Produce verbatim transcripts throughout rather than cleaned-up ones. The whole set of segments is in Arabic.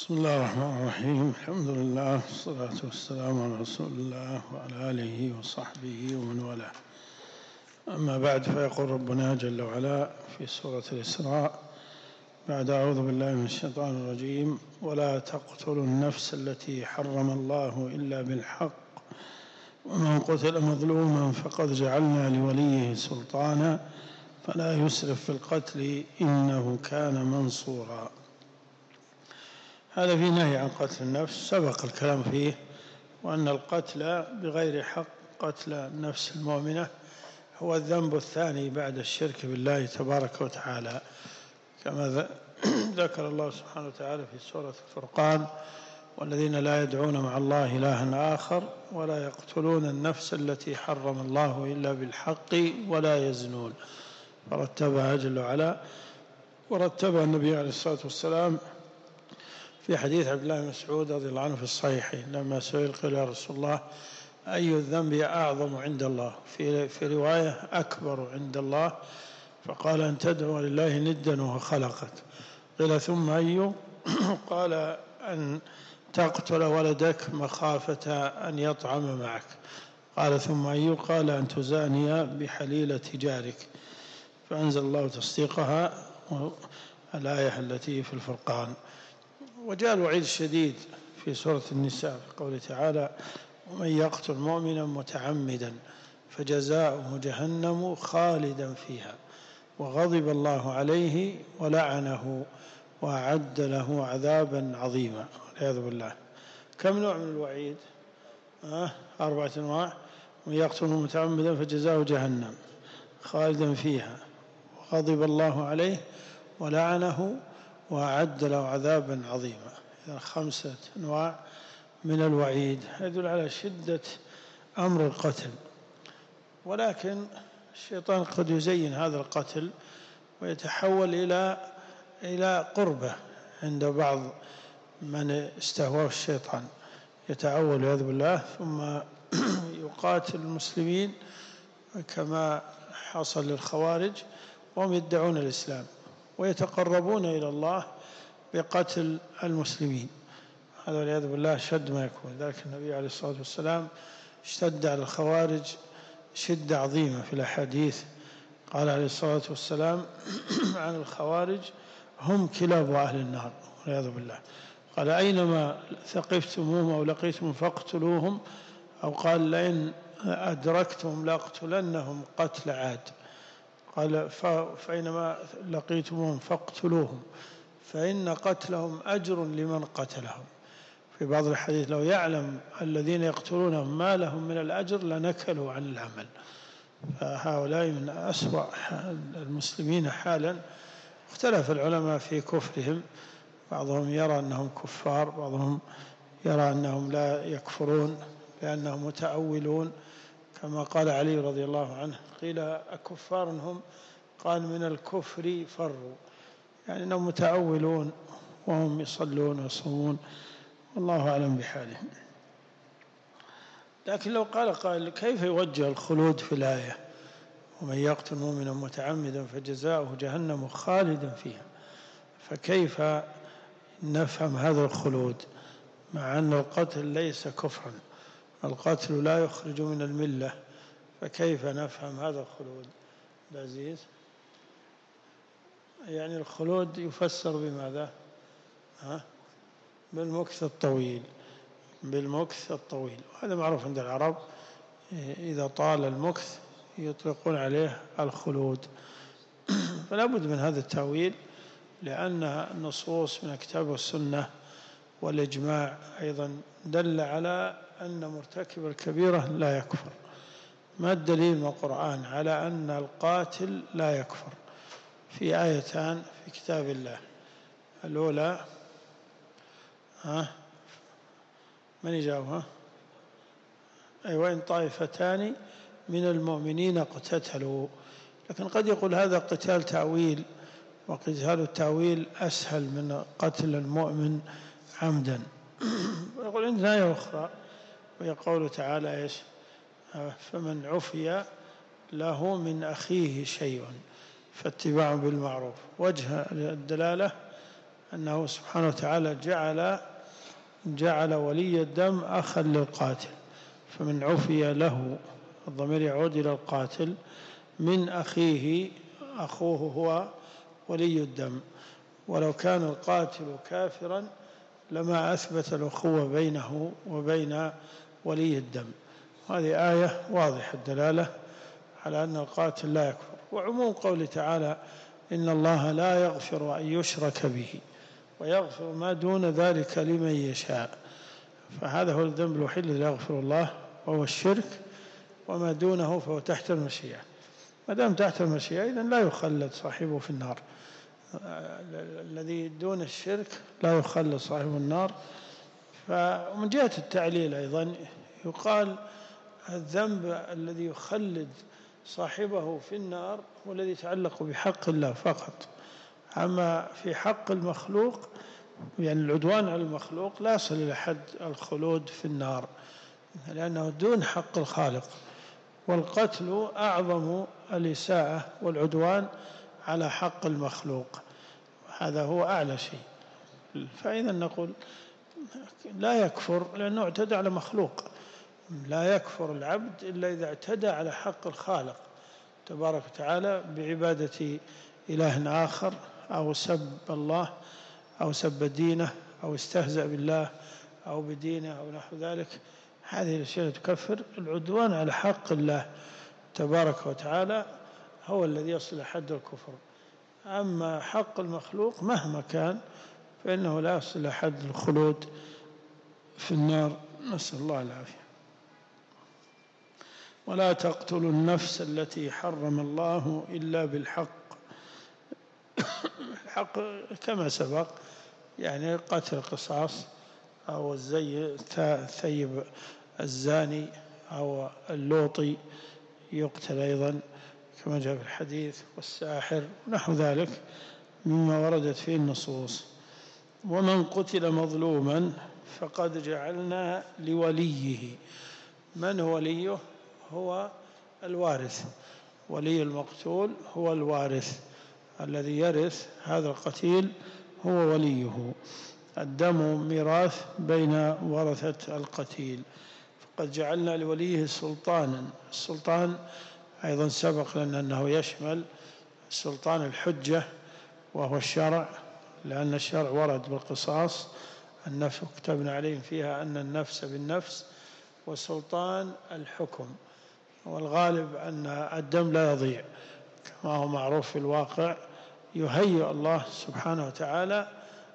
بسم الله الرحمن الرحيم. الحمد لله والصلاة والسلام على رسول الله وعلى آله وصحبه ومن والاه. أما بعد، فيقول ربنا جل وعلا في سورة الإسراء بعد أعوذ بالله من الشيطان الرجيم: ولا تقتلوا النفس التي حرم الله إلا بالحق ومن قتل مظلوما فقد جعلنا لوليه سلطانا فلا يسرف في القتل إنه كان منصورا. هذا في نهي عن قتل النفس، سبق الكلام فيه، وأن القتل بغير حق، قتل النفس المؤمنة، هو الذنب الثاني بعد الشرك بالله تبارك وتعالى، كما ذكر الله سبحانه وتعالى في سورة الفرقان: والذين لا يدعون مع الله إلها آخر ولا يقتلون النفس التي حرم الله إلا بالحق ولا يزنون. فرتبها جل وعلا، ورتبها النبي عليه الصلاة والسلام في حديث عبد الله بن مسعود رضي الله عنه في الصحيحين لما سئل قال: يا رسول الله، أي الذنب أعظم عند الله؟ في في رواية: أكبر عند الله. فقال: أن تدعو لله ندا وهو خلقك. قيل: ثم أي؟ قال: أن تقتل ولدك مخافة أن يطعم معك. قال: ثم أي؟ قال: أن تزاني بحليلة جارك. فأنزل الله تصديقها الآية التي في الفرقان. وجاء الوعيد الشديد في سورة النساء في قوله تعالى: ومن يقتل مؤمنا متعمدا فجزاؤه جهنم خالدا فيها وغضب الله عليه ولعنه وأعد له عذابا عظيما، والعياذ بالله. كم نوع من الوعيد؟ آه أربعة أنواع. ومن يقتل متعمدا فجزاؤه جهنم خالدا فيها وغضب الله عليه ولعنه وأعد له عذابا عظيما. إذا خمسة أنواع من الوعيد، يدل على شدة أمر القتل. ولكن الشيطان قد يزين هذا القتل ويتحول إلى إلى قربة عند بعض من استهواه الشيطان، يتعول والعياذ بالله، ثم يقاتل المسلمين كما حصل للخوارج، وهم يدعون الإسلام ويتقربون إلى الله بقتل المسلمين. هذا والعياذ بالله شد ما يكون. ذلك النبي عليه الصلاة والسلام اشتد على الخوارج شدة عظيمة في الأحاديث. قال عليه الصلاة والسلام عن الخوارج: هم كلاب أهل النار، والعياذ بالله. قال: أينما ثقفتموهم أو لقيتم فاقتلوهم، أو قال: لئن أدركتم لأقتلنهم قتل عاد. قال: فأينما لقيتموهم فاقتلوهم فإن قتلهم أجر لمن قتلهم. في بعض الحديث: لو يعلم الذين يقتلونهم ما لهم من الأجر لنكلوا عن العمل. فهؤلاء من أسوأ المسلمين حالا. اختلف العلماء في كفرهم، بعضهم يرى أنهم كفار، بعضهم يرى أنهم لا يكفرون لأنهم متأولون، كما قال علي رضي الله عنه: قيل أكفار هم؟ قال: من الكفر فروا، يعني أنهم متأولون وهم يصلون ويصومون، والله أعلم بحالهم. لكن لو قال قائل: كيف يوجه الخلود في الآية؟ ومن يقتل مؤمنا متعمدا فجزاؤه جهنم خالدا فيها، فكيف نفهم هذا الخلود مع أن القتل ليس كفرا؟ القتل لا يخرج من الملة، فكيف نفهم هذا الخلود العزيز؟ يعني الخلود يفسر بماذا؟ ها؟ بالمكث الطويل، بالمكث الطويل، وهذا معروف عند العرب، إذا طال المكث يطلقون عليه الخلود. فلا بد من هذا التأويل، لأن النصوص من الكتاب والسنة والإجماع أيضا دل على أن مرتكب الكبيرة لا يكفر. ما الدليل من القرآن على أن القاتل لا يكفر؟ في آيتان في كتاب الله. الأولى ها من يجاوبها؟ أي: وإن طائفتان من المؤمنين اقتتلوا. لكن قد يقول هذا قتال تأويل، وقتال التأويل أسهل من قتل المؤمن عمدا. ويقول عندنا آية أخرى وهي قوله تعالى: إيش؟ فمن عفي له من أخيه شيء فاتباع بالمعروف. وجه الدلالة أنه سبحانه وتعالى جعل جعل ولي الدم أخا للقاتل، فمن عفي له، الضمير يعود إلى القاتل، من أخيه، أخوه هو ولي الدم. ولو كان القاتل كافرا لما أثبت الأخوة بينه وبين ولي الدم. هذه آية واضحة الدلالة على أن القاتل لا يكفر. وعموم قوله تعالى إن الله لا يغفر أن يشرك به ويغفر ما دون ذلك لمن يشاء، فهذا هو الذنب الوحيد الذي لا يغفر الله، وهو الشرك، وما دونه فهو تحت المشيئة. ما دام تحت المشيئة إذن لا يخلد صاحبه في النار. الذي دون الشرك لا يخلد صاحبه النار. فمن جهة التعليل أيضا يقال الذنب الذي يخلد صاحبه في النار هو الذي يتعلق بحق الله فقط. أما في حق المخلوق، يعني العدوان على المخلوق، لا يصل إلى حد الخلود في النار، لأنه دون حق الخالق. والقتل أعظم الإساءة والعدوان على حق المخلوق، هذا هو أعلى شيء. فإذا نقول لا يكفر لأنه اعتدى على مخلوق. لا يكفر العبد إلا إذا اعتدى على حق الخالق تبارك وتعالى بعبادة إله آخر، أو سب الله، أو سب دينه، أو استهزأ بالله أو بدينه أو نحو ذلك. هذه الأشياء تكفر. العدوان على حق الله تبارك وتعالى هو الذي يصل حد الكفر. أما حق المخلوق مهما كان فإنه لا يصل حد الخلود في النار، نسأل الله العافية. ولا تقتلوا النفس التي حرم الله إلا بالحق. الحق كما سبق، يعني قتل قصاص، أو الزي الثيب الزاني أو اللوطي يقتل أيضا كما جاء في الحديث، والساحر ونحو ذلك مما وردت فيه النصوص. ومن قتل مظلوما فقد جعلنا لوليه. من هو وليه؟ هو الوارث. ولي المقتول هو الوارث الذي يرث هذا القتيل، هو وليه. الدم ميراث بين ورثة القتيل. فقد جعلنا لوليه سلطانا. السلطان أيضا سبق لنا أنه يشمل سلطان الحجة وهو الشرع، لأن الشرع ورد بالقصاص، النفس كتبنا عليهم فيها أن النفس بالنفس، وسلطان الحكم. والغالب أن الدم لا يضيع كما هو معروف في الواقع. يهيئ الله سبحانه وتعالى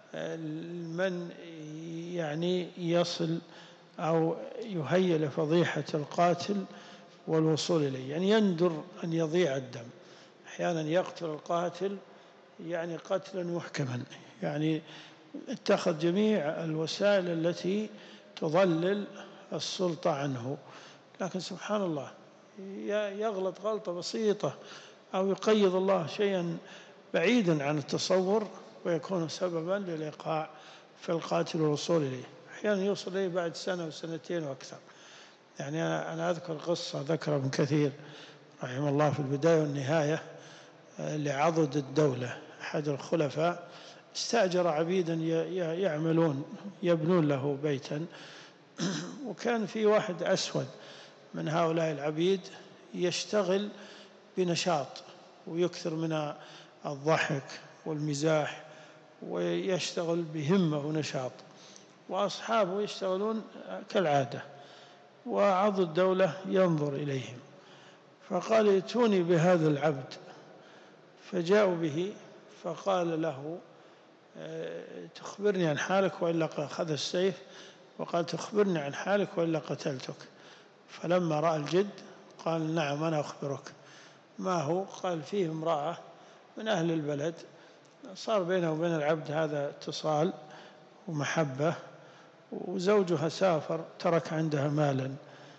من يعني يصل أو يهيئ لفضيحة القاتل والوصول إليه، يعني يندر أن يضيع الدم. أحيانا يقتل القاتل يعني قتلا محكما، يعني اتخذ جميع الوسائل التي تضلل السلطة عنه، لكن سبحان الله يغلط غلطة بسيطة أو يقيض الله شيئا بعيدا عن التصور ويكون سببا للإيقاع في القاتل والوصول إليه. أحيانا يوصل إليه بعد سنة وسنتين وأكثر. يعني أنا أذكر قصة ذكر ابن كثير رحمه الله في البداية والنهاية لعضد الدولة. أحد الخلفاء استأجر عبيدا يعملون يبنون له بيتا، وكان في واحد أسود من هؤلاء العبيد يشتغل بنشاط ويكثر من الضحك والمزاح ويشتغل بهمة ونشاط، وأصحابه يشتغلون كالعادة، وعضد الدولة ينظر إليهم. فقال ائتوني بهذا العبد، فجاءوا به فقال له تخبرني عن حالك وإلا أخذ السيف وقال تخبرني عن حالك وإلا قتلتك. فلما رأى الجد قال نعم أنا أخبرك. ما هو؟ قال فيه امرأة من أهل البلد صار بينه وبين العبد هذا اتصال ومحبة، وزوجها سافر ترك عندها مالا،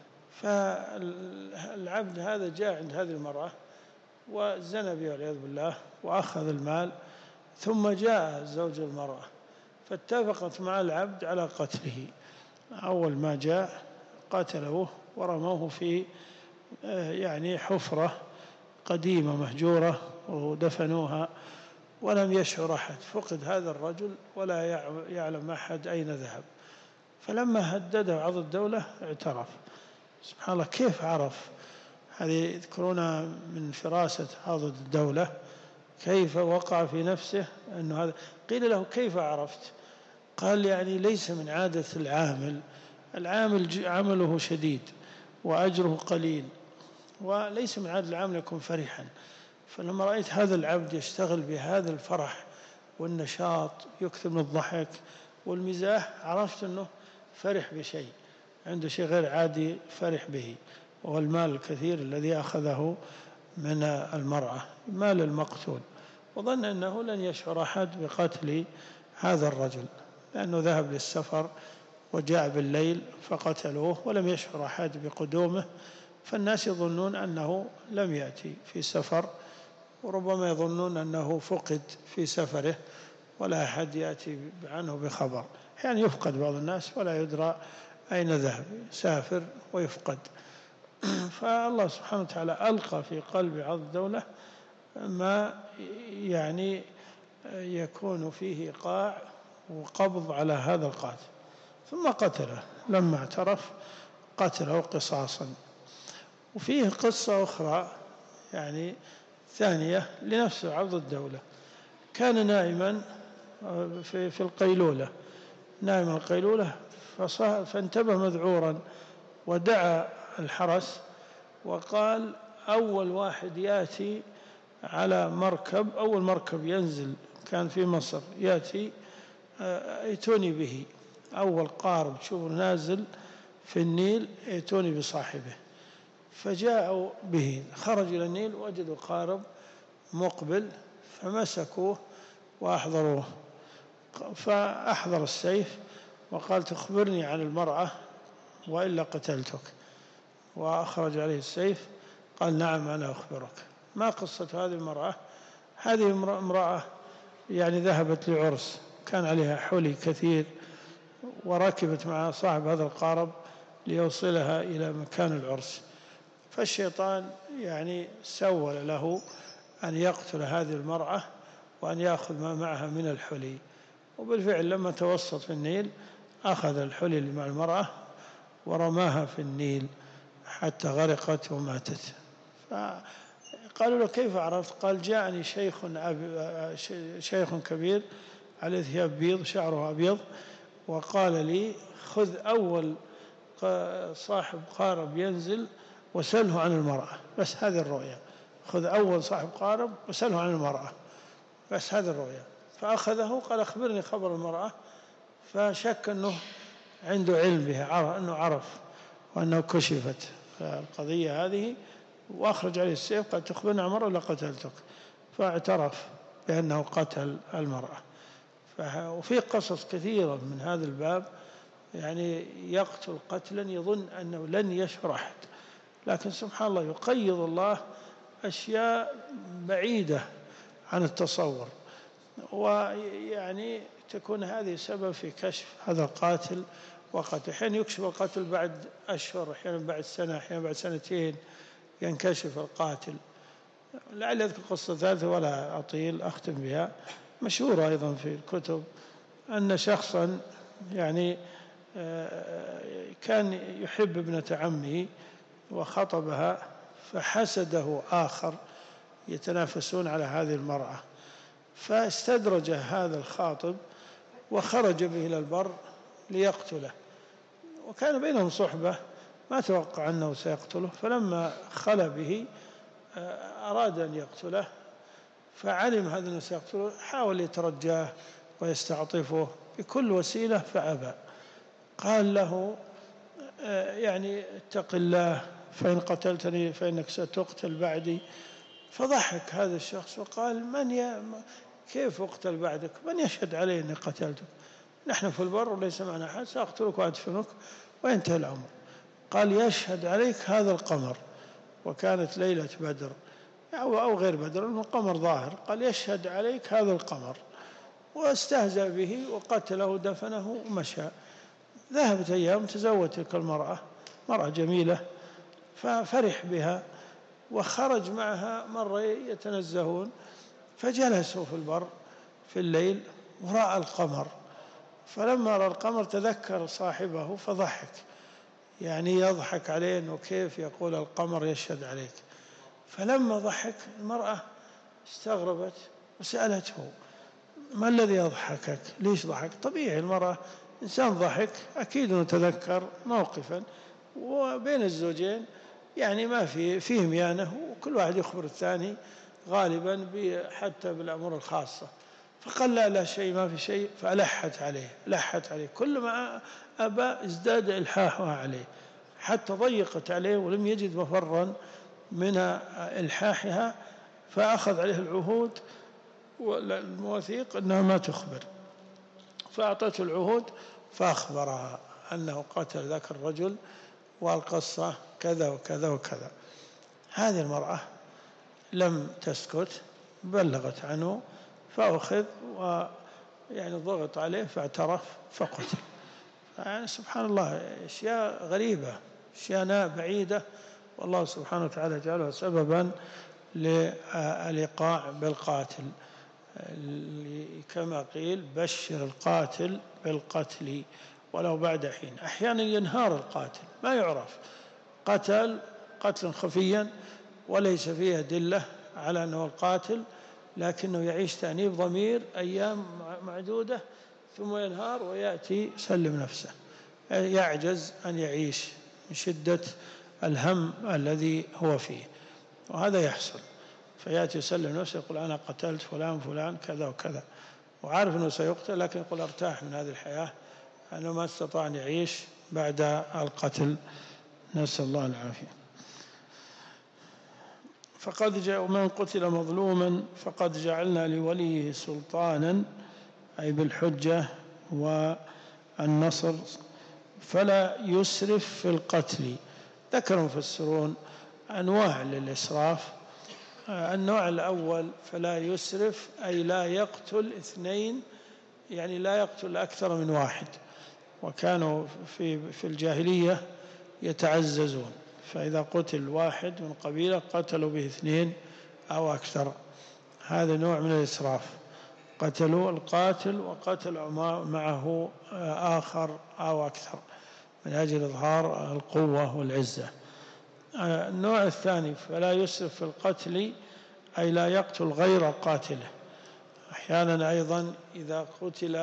فالعبد هذا جاء عند هذه المرأة وزنى بها والعياذ بالله وأخذ المال، ثم جاء زوج المرأة فاتفقت مع العبد على قتله. أول ما جاء قتلوه ورموه في يعني حفرة قديمة مهجورة ودفنوها ولم يشعر أحد، فقد هذا الرجل ولا يعلم أحد أين ذهب. فلما هدده عضو الدولة اعترف. سبحان الله، كيف عرف؟ هذه يذكرونها من فراسة عضو الدولة، كيف وقع في نفسه أنه هذا. قيل له: كيف عرفت؟ قال: يعني ليس من عادة العامل، العامل عمله شديد وأجره قليل، وليس من عادة العامل يكون فرحا. فلما رأيت هذا العبد يشتغل بهذا الفرح والنشاط، يكثر من الضحك والمزاح، عرفت أنه فرح بشيء، عنده شيء غير عادي فرح به، وهو المال الكثير الذي أخذه من المرأة، مال المقتول. وظن أنه لن يشعر أحد بقتل هذا الرجل، لأنه ذهب للسفر وجاء بالليل فقتلوه، ولم يشعر أحد بقدومه. فالناس يظنون أنه لم يأتي في سفر، وربما يظنون أنه فقد في سفره ولا أحد يأتي عنه بخبر. يعني يفقد بعض الناس ولا يدرى أين ذهب، سافر ويفقد. فالله سبحانه وتعالى ألقى في قلب عضو الدولة ما يعني يكون فيه إيقاع وقبض على هذا القاتل، ثم قتله. لما اعترف قتله قصاصا. وفيه قصة أخرى يعني ثانية لنفس عضو الدولة. كان نائما في في القيلولة، نائم القيلولة، فانتبه مذعورا ودعا الحرس وقال: أول واحد يأتي على مركب، أول مركب ينزل كان في مصر يأتي ائتوني به. أول قارب تشوفه نازل في النيل ائتوني بصاحبه. فجاءوا به، خرج إلى النيل وجدوا قارب مقبل، فمسكوه وأحضروه. فأحضر السيف وقال: تخبرني عن المرأة وإلا قتلتك. وأخرج عليه السيف. قال: نعم، أنا أخبرك. ما قصة هذه المرأة؟ هذه امرأة يعني ذهبت لعرس، كان عليها حلي كثير، وركبت مع صاحب هذا القارب ليوصلها إلى مكان العرس. فالشيطان يعني سول له أن يقتل هذه المرأة وأن يأخذ ما معها من الحلي. وبالفعل لما توسط في النيل أخذ الحلي اللي مع المرأة ورماها في النيل حتى غرقت وماتت. فقالوا له: كيف عرفت؟ قال: جاءني شيخ شيخ كبير عليه ثياب بيض، شعره أبيض، وقال لي: خذ أول صاحب قارب ينزل وسله عن المرأة. بس هذه الرؤيا، خذ أول صاحب قارب وسله عن المرأة، بس هذه الرؤيا. فأخذه، قال: أخبرني خبر المرأة. فشك أنه عنده علم بها، عرف أنه عرف وأنه كشفت القضية هذه، وأخرج عليه السيف. قال: تخبرني عن المرأة ولا قتلتك؟ فاعترف بأنه قتل المرأة. وفي قصص كثيرة من هذا الباب، يعني يقتل قتلا يظن أنه لن يشعر أحد، لكن سبحان الله يقيض الله أشياء بعيدة عن التصور، ويعني تكون هذه سبب في كشف هذا القاتل وقتل. أحيانا يكشف القاتل بعد أشهر، أحيانا بعد سنة، أحيانا بعد سنتين ينكشف القاتل. لعل أذكر قصة ثالثة ولا أطيل أختم بها، مشهورة أيضا في الكتب، أن شخصا يعني كان يحب ابنة عمه وخطبها، فحسده آخر يتنافسون على هذه المرأة، فاستدرج هذا الخاطب وخرج به إلى البر ليقتله. وكان بينهم صحبة، ما توقع أنه سيقتله، فلما خلى به أراد أن يقتله، فعلم هذا أنه سيقتله، حاول يترجاه ويستعطفه بكل وسيلة فأبى. قال له: يعني اتق الله، فإن قتلتني فإنك ستقتل بعدي. فضحك هذا الشخص وقال: من ي... كيف أقتل بعدك؟ من يشهد علي أني قتلتك؟ نحن في البر وليس معنا أحد، سأقتلك وأدفنك وينتهي الأمر. قال: يشهد عليك هذا القمر. وكانت ليلة بدر أو غير بدر، القمر ظاهر. قال: يشهد عليك هذا القمر. واستهزأ به وقتله ودفنه ومشى. ذهبت أيام، تزوج تلك المرأة، مرأة جميلة، ففرح بها وخرج معها مرة يتنزهون، فجلسوا في البر في الليل ورأى القمر، فلما رأى القمر تذكر صاحبه فضحك، يعني يضحك عليه أنه كيف يقول القمر يشهد عليك. فلما ضحك المرأة استغربت وسألته ما الذي يضحكك؟ ليش ضحك؟ طبيعي، المرأة إنسان ضحك أكيد أنه تذكر موقفا، وبين الزوجين يعني ما في فيه ميانة، وكل واحد يخبر الثاني غالبا حتى بالأمور الخاصة. فقال لا لا شيء، ما في شيء. فألحت عليه لحت عليه، كلما أبى ازداد إلحاحها عليه حتى ضيقت عليه ولم يجد مفرا من إلحاحها، فأخذ عليه العهود والمواثيق أنها ما تخبر، فأعطته العهود فأخبرها أنه قتل ذاك الرجل والقصة كذا وكذا وكذا. هذه المرأة لم تسكت، بلغت عنه فأخذ ويعني ضغط عليه فاعترف فقتل. يعني سبحان الله، أشياء غريبة، أشياء بعيدة، والله سبحانه وتعالى جعلها سببا للإيقاع بالقاتل، كما قيل بشر القاتل بالقتل ولو بعد حين. أحيانا ينهار القاتل ما يعرف، قتل قتلا خفيا وليس فيه أدلة على أنه القاتل، لكنه يعيش تأنيب ضمير أيام معدودة ثم ينهار ويأتي يسلم نفسه، يعجز أن يعيش من شدة الهم الذي هو فيه، وهذا يحصل. فيأتي يسلم نفسه يقول أنا قتلت فلان فلان كذا وكذا، وعارف أنه سيقتل، لكن يقول أرتاح من هذه الحياة، أنه ما استطاع أن يعيش بعد القتل، نسأل الله العافية. فقد جاء من قتل مظلوما فقد جعلنا لوليه سلطانا، أي بالحجة والنصر، فلا يسرف في القتل. ذكر المفسرون أنواع للإسراف. النوع الأول فلا يسرف، أي لا يقتل اثنين، يعني لا يقتل أكثر من واحد، وكانوا في في الجاهلية يتعززون، فإذا قتل واحد من قبيلة قتلوا به اثنين أو أكثر، هذا نوع من الإسراف، قتلوا القاتل وقتلوا معه آخر أو أكثر من أجل إظهار القوة والعزة. النوع الثاني فلا يسرف في القتل، أي لا يقتل غير قاتله. أحيانا أيضا إذا قتل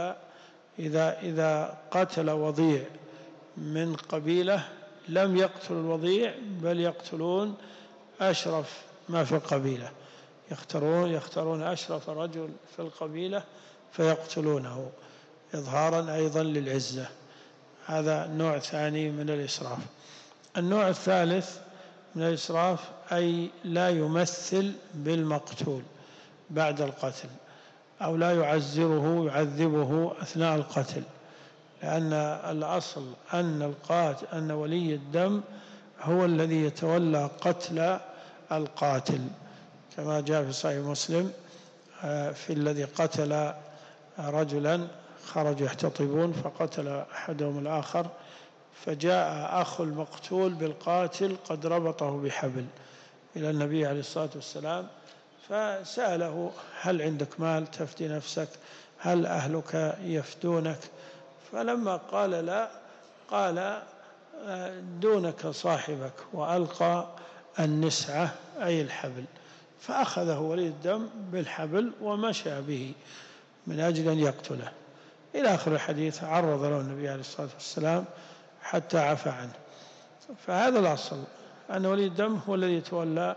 إذا إذا قتل وضيع من قبيلة لم يقتل الوضيع، بل يقتلون أشرف ما في القبيلة، يختارون يختارون أشرف رجل في القبيلة فيقتلونه إظهارا أيضا للعزة. هذا نوع ثاني من الإسراف. النوع الثالث من الإسراف أي لا يمثل بالمقتول بعد القتل، أو لا يعزره يعذبه أثناء القتل، لأن الأصل أن القاتل أن ولي الدم هو الذي يتولى قتل القاتل، كما جاء في صحيح مسلم في الذي قتل رجلا خرجوا يحتطبون فقتل أحدهم الآخر، فجاء أخو المقتول بالقاتل قد ربطه بحبل إلى النبي عليه الصلاة والسلام، فسأله هل عندك مال تفدي نفسك؟ هل أهلك يفدونك؟ فلما قال لا، قال دونك صاحبك، وألقى النسعة أي الحبل، فأخذه ولي الدم بالحبل ومشى به من أجل أن يقتله إلى آخر الحديث. عرض له النبي عليه الصلاة والسلام حتى عفى عنه. فهذا الأصل أن ولي الدم هو الذي يتولى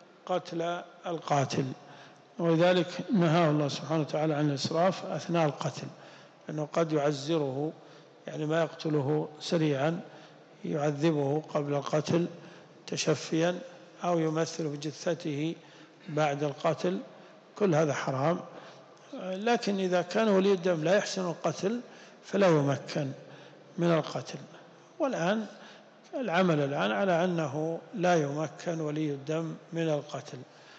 قتل القاتل، ولذلك نهاه الله سبحانه وتعالى عن الإسراف أثناء القتل، أنه قد يعزره، يعني ما يقتله سريعا، يعذبه قبل القتل تشفيا، أو يمثل بجثته بعد القتل، كل هذا حرام. لكن إذا كان ولي الدم لا يحسن القتل فلا يمكن من القتل. والآن العمل الآن على أنه لا يمكن ولي الدم من القتل،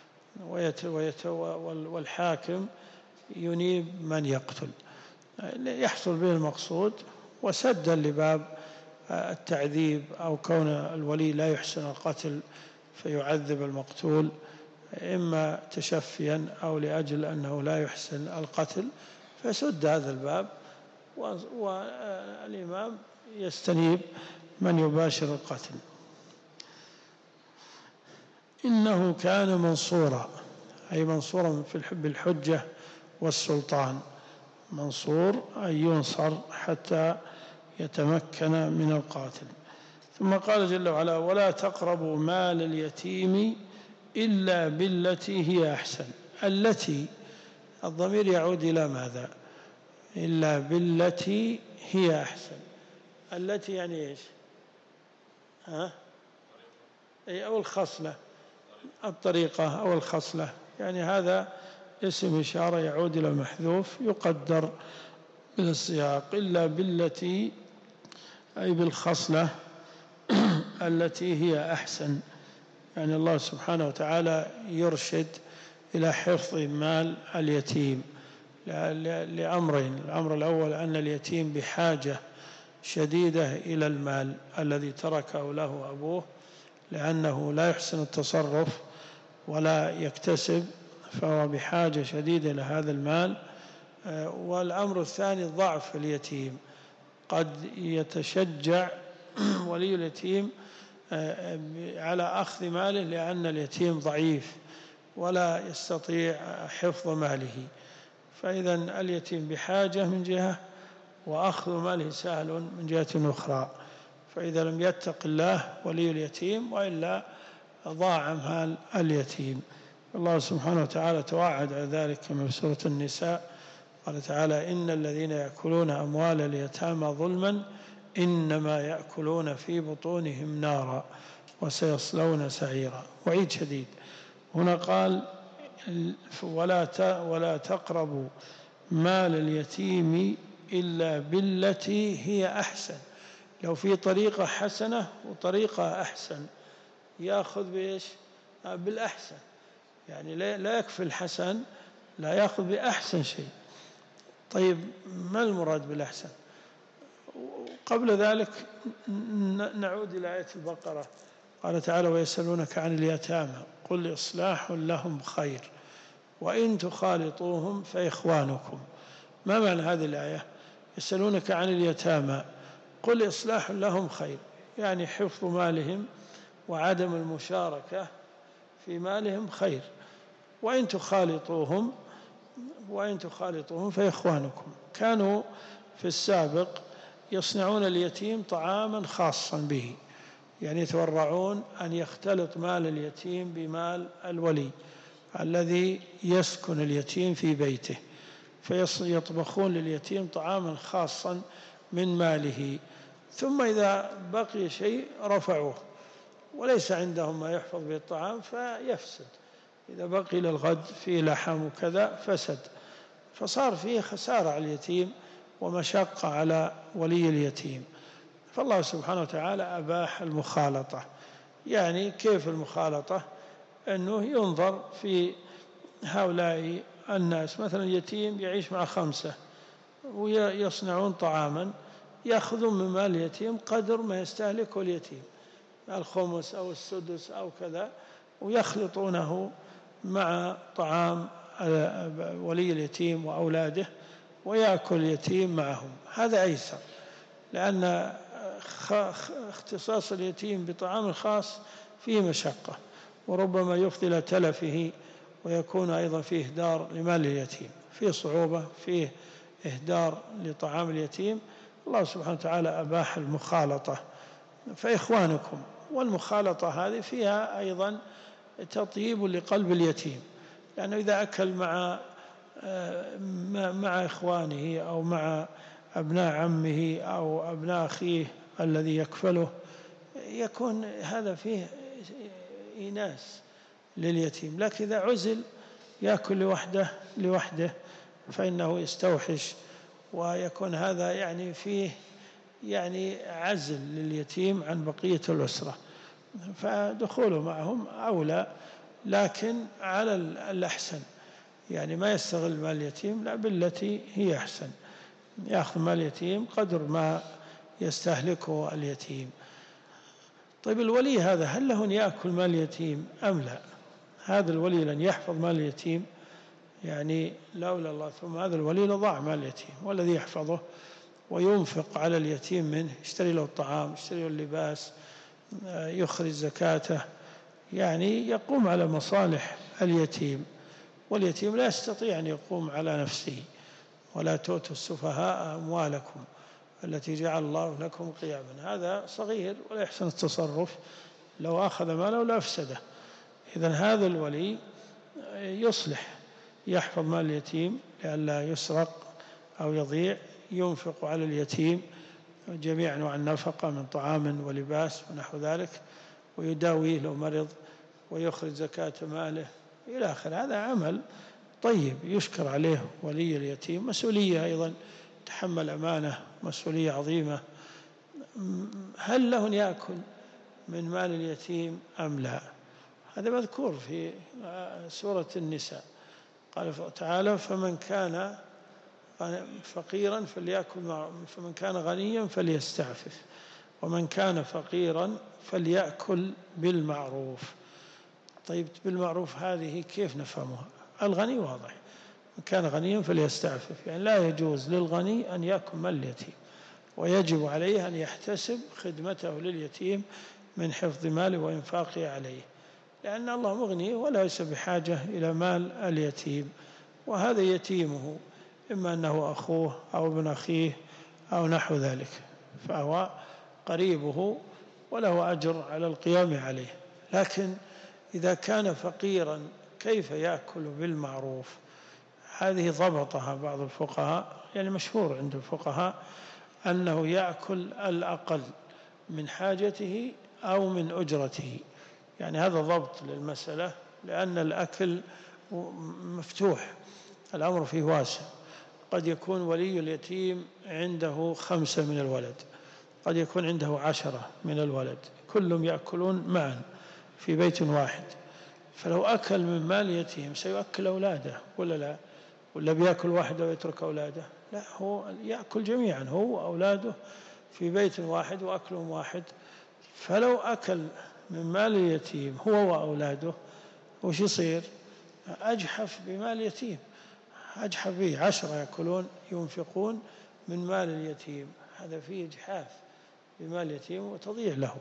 والحاكم ينيب من يقتل، يحصل به المقصود، وسدا لباب التعذيب أو كون الولي لا يحسن القتل فيعذب المقتول إما تشفيا أو لأجل أنه لا يحسن القتل، فسد هذا الباب، والإمام يستنيب من يباشر القتل. إنه كان منصورا، أي منصورا في الحب الحجة والسلطان، منصور أي ينصر حتى يتمكن من القاتل. ثم قال جل وعلا: ولا تقربوا مال اليتيم إلا بالتي هي أحسن. التي الضمير يعود إلى ماذا؟ إلا بالتي هي أحسن. التي يعني إيش؟ ها؟ أي أو الخصلة، الطريقة أو الخصلة، يعني هذا اسم إشارة يعود إلى المحذوف يقدر من السياق. إلا بالتي أي بالخصلة التي هي أحسن، يعني الله سبحانه وتعالى يرشد إلى حفظ مال اليتيم لأمرين: الأمر الأول أن اليتيم بحاجة شديدة إلى المال الذي تركه له أبوه، لأنه لا يحسن التصرف ولا يكتسب، فهو بحاجة شديدة إلى هذا المال. والأمر الثاني ضعف اليتيم، قد يتشجع ولي اليتيم على أخذ ماله لأن اليتيم ضعيف ولا يستطيع حفظ ماله، فإذا اليتيم بحاجة من جهة، وأخذ ماله سهل من جهة أخرى، فإذا لم يتق الله ولي اليتيم وإلا ضاع مال اليتيم. الله سبحانه وتعالى توعد على ذلك كما في سورة النساء، قال تعالى: إن الذين يأكلون أموال اليتامى ظلما إنما يأكلون في بطونهم نارا وسيصلون سعيرا. وعيد شديد. هنا قال: ولا ولا تقربوا مال اليتيم إلا بالتي هي أحسن. لو في طريقة حسنة وطريقة أحسن يأخذ بإيش؟ بالأحسن، يعني لا يكفي الحسن، لا يأخذ بأحسن شيء. طيب ما المراد بالأحسن؟ قبل ذلك نعود إلى آية البقرة، قال تعالى: ويسألونك عن اليتامى قل إصلاح لهم خير وإن تخالطوهم فإخوانكم. ما معنى هذه الآية؟ يسألونك عن اليتامى قل إصلاح لهم خير، يعني حفظ مالهم وعدم المشاركة في مالهم خير، وإن تخالطوهم وإن تخالطوهم فإخوانكم. كانوا في السابق يصنعون اليتيم طعاما خاصا به، يعني يتورعون أن يختلط مال اليتيم بمال الولي الذي يسكن اليتيم في بيته، فيطبخون لليتيم طعاما خاصا من ماله، ثم إذا بقي شيء رفعوه، وليس عندهم ما يحفظ به الطعام فيفسد، إذا بقي للغد فيه لحم وكذا فسد، فصار فيه خسارة على اليتيم ومشقة على ولي اليتيم. فالله سبحانه وتعالى أباح المخالطة. يعني كيف المخالطة؟ أنه ينظر في هؤلاء الناس، مثلا اليتيم يعيش مع خمسة ويصنعون طعاما، يأخذون من مال اليتيم قدر ما يستهلكه اليتيم، الخمس أو السدس أو كذا، ويخلطونه مع طعام ولي اليتيم وأولاده ويأكل اليتيم معهم. هذا أيسر، لأن اختصاص اليتيم بطعام خاص فيه مشقة، وربما يفضي إلى تلفه، ويكون أيضا فيه إهدار لمال اليتيم، فيه صعوبة، فيه إهدار لطعام اليتيم. الله سبحانه وتعالى أباح المخالطة. فإخوانكم، والمخالطة هذه فيها أيضا تطيب لقلب اليتيم، لأنه إذا أكل مع مع إخوانه أو مع أبناء عمه أو أبناء أخيه الذي يكفله، يكون هذا فيه إيناس لليتيم. لكن إذا عزل يأكل لوحده لوحده فإنه يستوحش، ويكون هذا يعني فيه يعني عزل لليتيم عن بقية الأسرة، فدخوله معهم أولى، لكن على الأحسن، يعني ما يستغل مال اليتيم، لا، بالتي هي أحسن، يأخذ مال اليتيم قدر ما يستهلكه اليتيم. طيب الولي هذا هل له أن يأكل مال اليتيم أم لا؟ هذا الولي لن يحفظ مال اليتيم، يعني لولا الله ثم هذا الولي لضاع مال اليتيم، والذي يحفظه وينفق على اليتيم منه، يشتري له الطعام، يشتري له اللباس، يخرج زكاته، يعني يقوم على مصالح اليتيم. واليتيم لا يستطيع أن يقوم على نفسه. ولا تؤتوا السفهاء أموالكم التي جعل الله لكم قياما. هذا صغير ولا يحسن التصرف، لو أخذ ماله لأفسده. إذن هذا الولي يصلح يحفظ مال اليتيم لئلا يسرق أو يضيع، ينفق على اليتيم جميع أنواع النفقة من طعام ولباس ونحو ذلك، ويداويه لو مرض، ويخرج زكاة ماله إلى آخر. هذا عمل طيب يشكر عليه ولي اليتيم. مسؤولية أيضا، تحمل أمانة، مسؤولية عظيمة. هل له أن يأكل من مال اليتيم أم لا؟ هذا مذكور في سورة النساء. قال تعالى: فمن كان فقيرا فليأكل معروف، فمن كان غنيا فليستعفف، ومن كان فقيرا فليأكل بالمعروف. طيب بالمعروف هذه كيف نفهمها؟ الغني واضح، من كان غنيا فليستعفف، يعني لا يجوز للغني أن يأكل مال اليتيم، ويجب عليه أن يحتسب خدمته لليتيم من حفظ ماله وإنفاقه عليه، لأن الله مغني وليس بحاجة إلى مال اليتيم. وهذا يتيمه، إما أنه أخوه أو ابن أخيه أو نحو ذلك، فهو قريبه وله أجر على القيام عليه. لكن إذا كان فقيرا كيف يأكل بالمعروف؟ هذه ضبطها بعض الفقهاء، يعني مشهور عند الفقهاء أنه يأكل الأقل من حاجته أو من أجرته. يعني هذا ضبط للمسألة، لأن الأكل مفتوح، الأمر فيه واسع. قد يكون ولي اليتيم عنده خمسة من الولد، قد يكون عنده عشرة من الولد، كلهم يأكلون معا في بيت واحد، فلو أكل من مال اليتيم سيؤكل أولاده ولا لا؟ ولا بيأكل واحد ويترك أولاده؟ لا، هو يأكل جميعا، هو وأولاده في بيت واحد وأكلهم واحد. فلو أكل من مال اليتيم هو وأولاده وش يصير؟ أجحف بمال اليتيم، أجحف به، عشرة يأكلون ينفقون من مال اليتيم، هذا فيه إجحاف بمال اليتيم وتضيع له.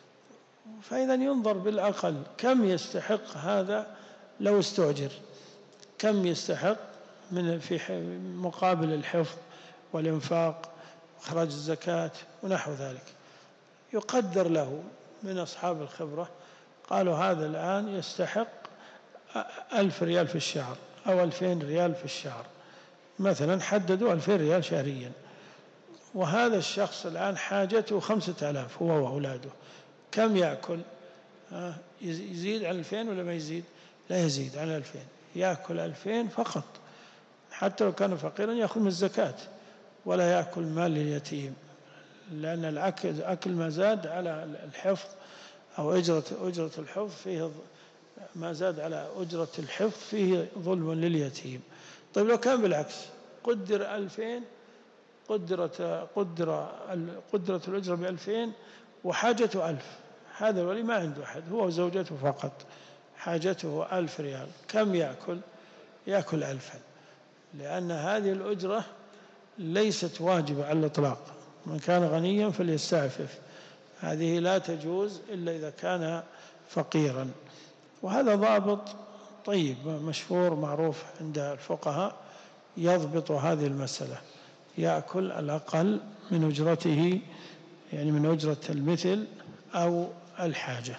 فإذا ينظر بالأقل كم يستحق هذا لو استؤجر، كم يستحق من في مقابل الحفظ والإنفاق وإخراج الزكاة ونحو ذلك، يقدر له من أصحاب الخبرة. قالوا هذا الآن يستحق ألف ريال في الشهر أو ألفين ريال في الشهر مثلا، حددوا ألفين ريال شهريا، وهذا الشخص الآن حاجته خمسة آلاف هو وأولاده، كم يأكل؟ يزيد عن ألفين ولا ما يزيد؟ لا يزيد عن ألفين، يأكل ألفين فقط. حتى لو كان فقيرا يأخذ من الزكاة ولا يأكل مال اليتيم، لأن الأكل أكل ما زاد على الحفظ أو أجرة أجرة الحفظ فيه، ما زاد على أجرة الحفظ فيه ظلم لليتيم. طيب لو كان بالعكس، قدر ألفين، قدرت قدر قدرت الأجرة بألفين وحاجته ألف، هذا الولي ما عنده أحد، هو وزوجته فقط، حاجته ألف ريال، كم يأكل؟ يأكل ألفا، لأن هذه الأجرة ليست واجبة على الإطلاق. من كان غنيا فليستعفف، هذه لا تجوز إلا إذا كان فقيرا. وهذا ضابط طيب مشهور معروف عند الفقهاء، يضبط هذه المسألة، يأكل الأقل من أجرته، يعني من أجرة المثل أو الحاجة.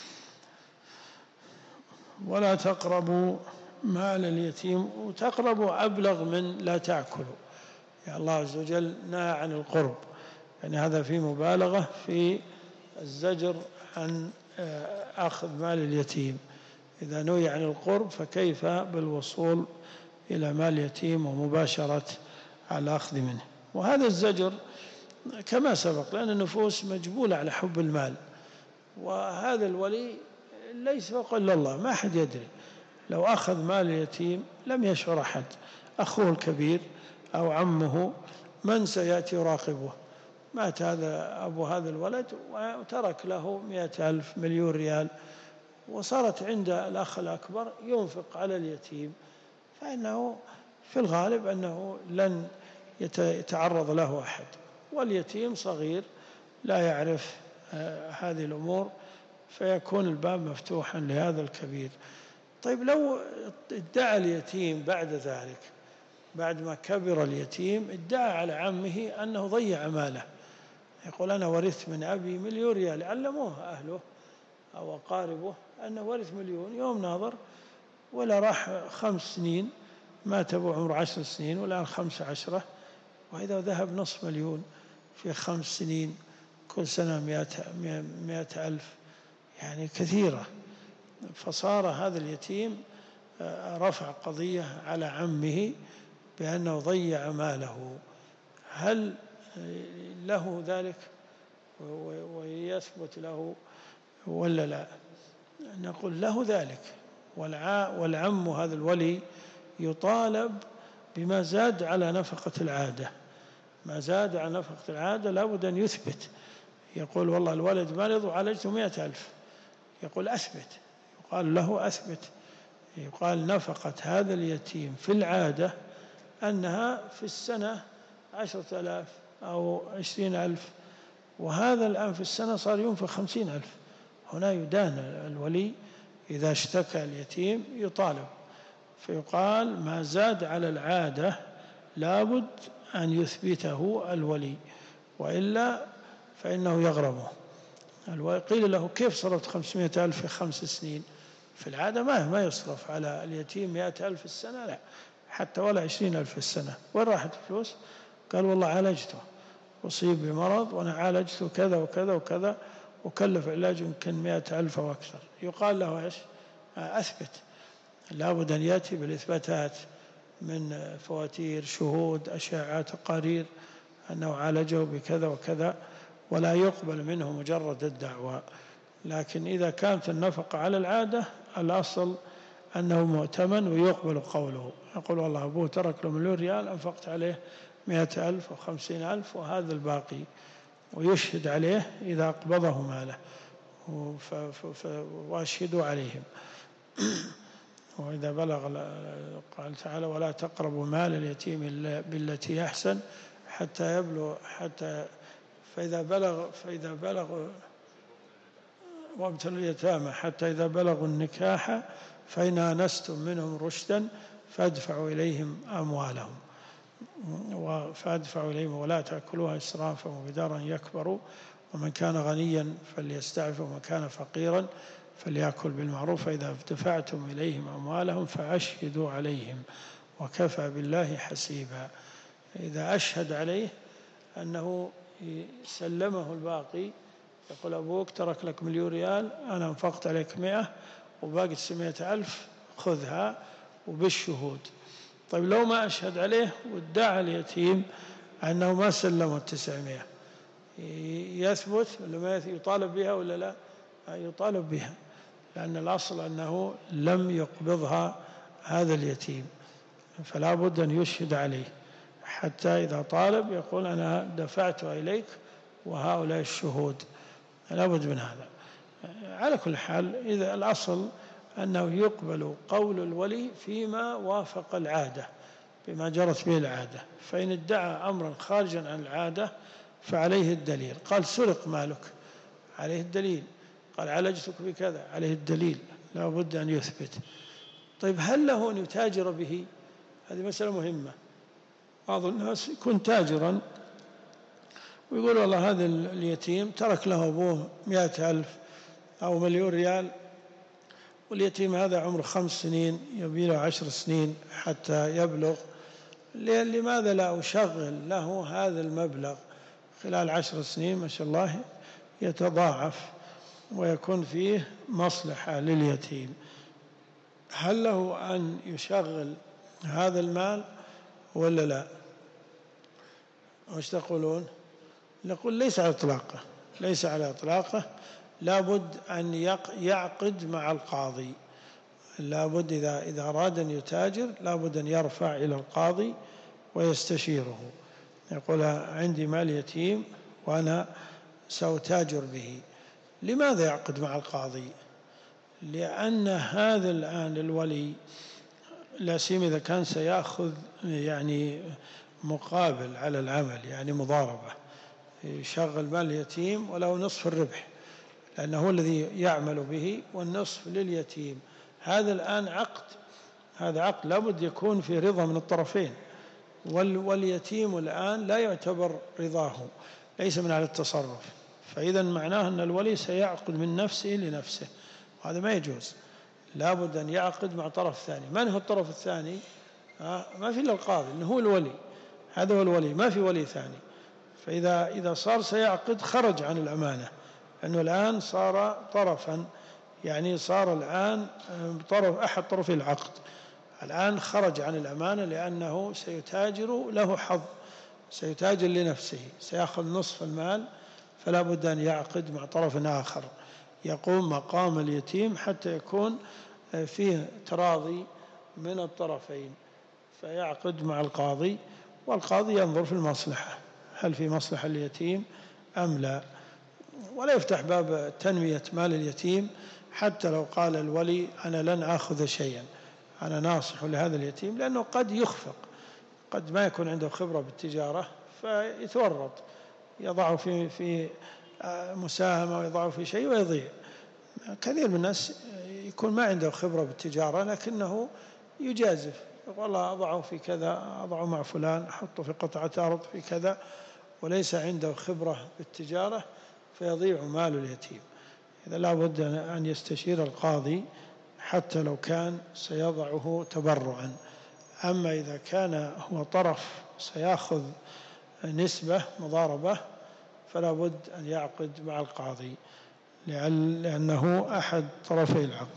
ولا تقربوا مال اليتيم، وتقربوا أبلغ من لا تأكلوا، يعني الله عز وجل نهى عن القرب، يعني هذا في مبالغة في الزجر عن أخذ مال اليتيم. إذا نهي عن القرب فكيف بالوصول إلى مال اليتيم ومباشرة الأخذ منه؟ وهذا الزجر كما سبق، لأن النفوس مجبولة على حب المال، وهذا الولي ليس فوق إلا الله، ما أحد يدري، لو أخذ مال اليتيم لم يشعر أحد، أخوه الكبير أو عمه، من سيأتي يراقبه؟ مات هذا أبو هذا الولد وترك له مئة ألف، مليون ريال، وصارت عند الأخ الأكبر ينفق على اليتيم، فإنه في الغالب أنه لن يتعرض له أحد، واليتيم صغير لا يعرف هذه الأمور، فيكون الباب مفتوحا لهذا الكبير. طيب لو ادعى اليتيم بعد ذلك، بعد ما كبر اليتيم، ادعى على عمه أنه ضيع ماله، يقول أنا ورثت من أبي مليون ريال، علموه أهله أو أقاربه أنه ورث مليون، يوم ناظر ولا راح خمس سنين، مات أبو عمر عشر سنين والآن خمس عشرة، وإذا ذهب نصف مليون في خمس سنين، كل سنة مئة, مئة ألف، يعني كثيرة. فصار هذا اليتيم رفع قضية على عمه بأنه ضيع ماله. هل له ذلك ويثبت له ولا لا؟ نقول له ذلك، والعم هذا الولي يطالب بما زاد على نفقة العادة، ما زاد على نفقة العادة لابد أن يثبت. يقول والله الولد مرض وعالجته مئة ألف، يقول أثبت، يقال له أثبت، يقال نفقة هذا اليتيم في العادة أنها في السنة عشرة آلاف أو عشرين ألف، وهذا الآن في السنة صار ينفق خمسين ألف. هنا يدان الولي إذا اشتكى اليتيم يطالب، فيقال ما زاد على العادة لابد أن يثبته الولي، وإلا فإنه يغرمه. قيل له كيف صرفت خمسمائة ألف في خمس سنين؟ في العادة ما ما يصرف على اليتيم مئة ألف في السنة، لا حتى ولا عشرين ألف في السنة. وين راحت الفلوس؟ قال والله عالجته، أصيب بمرض وأنا عالجته كذا وكذا وكذا، وكلف علاج يمكن مئة ألف أو أكثر. يقال له إيش؟ أثبت، لابد أن يأتي بالإثباتات من فواتير، شهود، أشعة، تقارير أنه عالجه بكذا وكذا، ولا يقبل منه مجرد الدعوة. لكن إذا كانت النفقة على العادة الأصل أنه مؤتمن ويقبل قوله، يقول والله أبوه ترك له مليون ريال أنفقت عليه مئة ألف أو خمسين ألف وهذا الباقي، ويشهد عليه إذا أقبضه ماله، وأشهدوا عليهم. وإذا بلغ، قال تعالى ولا تقربوا مال اليتيم بالتي أحسن حتى يبلغ حتى فإذا بلغ فإذا بلغ وابتلوا اليتامى حتى إذا بلغوا النكاح فإن آنستم منهم رشدا فادفعوا إليهم أموالهم فادفعوا إليهم ولا تأكلوها إسرافا وبدارا يكبروا، ومن كان غنيا فليستعف ومن كان فقيرا فليأكل بالمعروف، فإذا دفعتم إليهم أموالهم فأشهدوا عليهم وكفى بالله حسيبا. إذا أشهد عليه أنه سلمه الباقي، يقول أبوك ترك لك مليون ريال، أنا انفقت عليك مئة وباقي تسعمائة ألف خذها وبالشهود. طيب لو ما أشهد عليه وادعى اليتيم أنه ما سلمه التسعمائة، يثبت ولا ما يطالب بها ولا لا؟ يطالب بها، لأن الأصل أنه لم يقبضها هذا اليتيم، فلا بد أن يشهد عليه، حتى إذا طالب يقول أنا دفعتها إليك وهؤلاء الشهود، لا بد من هذا. على كل حال إذا الأصل أنه يقبل قول الولي فيما وافق العادة، بما جرت به العادة. فإن ادعى أمرا خارجا عن العادة فعليه الدليل. قال سرق مالك، عليه الدليل. قال عالجتك بكذا، عليه الدليل، لا بد أن يثبت. طيب هل له أن يتاجر به؟ هذه مسألة مهمة. بعض الناس يكون تاجرا ويقول والله هذا اليتيم ترك له أبوه مئة ألف أو مليون ريال، واليتيم هذا عمره خمس سنين يبي له عشر سنين حتى يبلغ، لماذا لا أشغل له هذا المبلغ خلال عشر سنين ما شاء الله يتضاعف ويكون فيه مصلحة لليتيم؟ هل له أن يشغل هذا المال ولا لا؟ وش تقولون؟ نقول ليس على إطلاقه، ليس على إطلاقه، لابد أن يعقد مع القاضي، لابد إذا إذا أراد أن يتاجر لابد أن يرفع إلى القاضي ويستشيره، يقول عندي مال يتيم وأنا سأتاجر به. لماذا يعقد مع القاضي؟ لأن هذا الآن الولي لا سيما إذا كان سيأخذ يعني مقابل على العمل، يعني مضاربة، يشغل مال اليتيم وله نصف الربح لأنه هو الذي يعمل به والنصف لليتيم. هذا الآن عقد، هذا عقد لابد يكون في رضا من الطرفين، واليتيم الآن لا يعتبر رضاه، ليس من على التصرف، فإذا معناه أن الولي سيعقد من نفسه لنفسه، وهذا ما يجوز. لابد أن يعقد مع طرف ثاني. من هو الطرف الثاني؟ ما في إلا القاضي، إنه هو الولي، هذا هو الولي، ما في ولي ثاني. فإذا إذا صار سيعقد خرج عن الأمانة، لأنه الآن صار طرفا، يعني صار الآن طرف أحد طرفي العقد، الآن خرج عن الأمانة لأنه سيتاجر له حظ، سيتاجر لنفسه، سيأخذ نصف المال، فلا بد أن يعقد مع طرف آخر يقوم مقام اليتيم حتى يكون فيه تراضي من الطرفين، فيعقد مع القاضي، والقاضي ينظر في المصلحة، هل في مصلحة اليتيم أم لا، ولا يفتح باب تنمية مال اليتيم حتى لو قال الولي أنا لن آخذ شيئا، أنا ناصح لهذا اليتيم، لأنه قد يخفق، قد ما يكون عنده خبرة بالتجارة فيتورط، يضعه في في مساهمة ويضعه في شيء ويضيع. كثير من الناس يكون ما عنده خبرة بالتجارة لكنه يجازف، والله أضعه في كذا، أضعه مع فلان، أحطه في قطعة أرض في كذا، وليس عنده خبرة بالتجارة فيضيع مال اليتيم. إذا لا بد أن يستشير القاضي حتى لو كان سيضعه تبرعا. أما إذا كان هو طرف سيأخذ نسبة مضاربة فلا بد أن يعقد مع القاضي لأنه أحد طرفي العقد.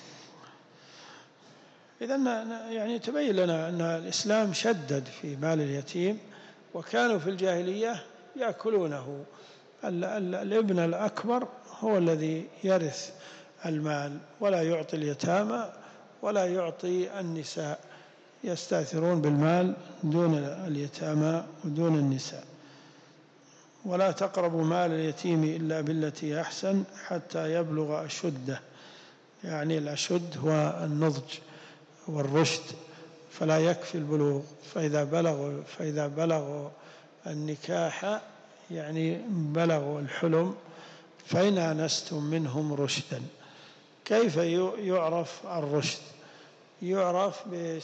إذن يعني تبين لنا أن الإسلام شدد في مال اليتيم، وكانوا في الجاهلية يأكلونه، الابن الأكبر هو الذي يرث المال ولا يعطي اليتامى ولا يعطي النساء، يستأثرون بالمال دون اليتامى ودون النساء. ولا تقربوا مال اليتيم إلا بالتي أحسن حتى يبلغ أشده، يعني الأشد هو النضج والرشد، فلا يكفي البلوغ، فإذا بلغوا فإذا بلغوا النكاح يعني بلغوا الحلم فإن آنستم منهم رشدا. كيف يعرف الرشد؟ يعرف بإيش؟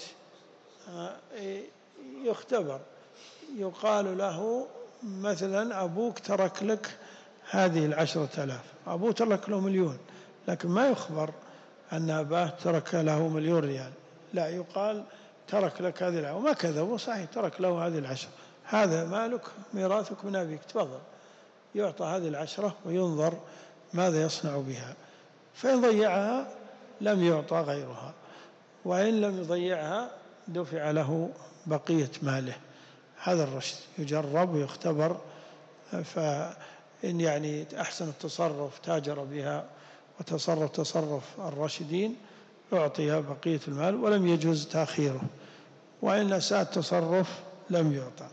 يختبر، يقال له مثلا أبوك ترك لك هذه العشرة آلاف، أبوه ترك له مليون، لكن ما يخبر أن أباه ترك له مليون ريال، لا، يقال ترك لك هذه العشرة، وما كذبوا، صحيح ترك له هذه العشرة، هذا مالك ميراثك من أبيك، تفضل. يعطى هذه العشرة وينظر ماذا يصنع بها، فإن ضيعها لم يعطى غيرها، وإن لم يضيعها دفع له بقية ماله. هذا الرشد يجرب ويختبر، فإن يعني أحسن التصرف تاجر بها وتصرف تصرف الراشدين أعطيها بقية المال ولم يجوز تأخيره، وإن أساء التصرف لم يعطى.